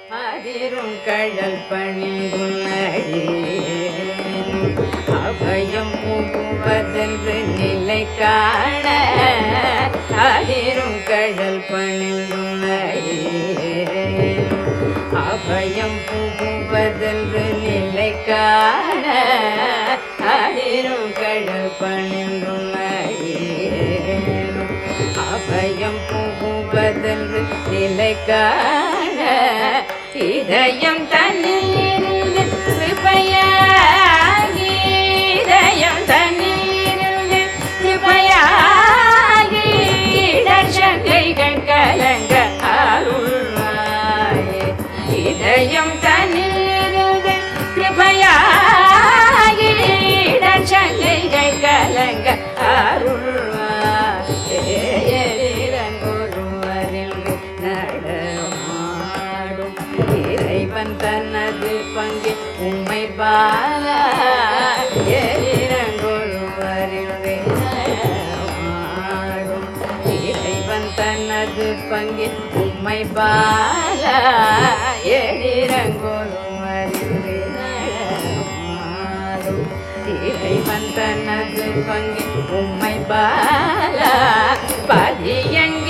அதிரும் கழல் பணிந்துள்ளடி அபயம் புகுவதென்று நிலை காண அதிரும் கழல் பணிந்துள்ளடி அபயம் புகுவதென்று நிலை காண அதிரும் கழல் பணிந்துள்ளடி அபயம் புகுவதென்று நிலை காண இதயம் தன்னில் இருந்து கிருபையாகி இதயம் தன்னில் இருந்து கிருபையாகி இடர்சங்கைகள் கலங்க அருள்வாயே இதயம் தன்னில் இருந்து கிருபையாகி இடர்சங்கைகள் கலங்க அருள்வாயே இறைவன் தனது பங்கு உம்மை பாலா எரிரங்கொழுவரில் இறைவன் தனது பங்கு உம்மை பாலா எரிரங்கொழுவரில் இறைவன் தனது பங்கு உம்மை பாலா பதியங்க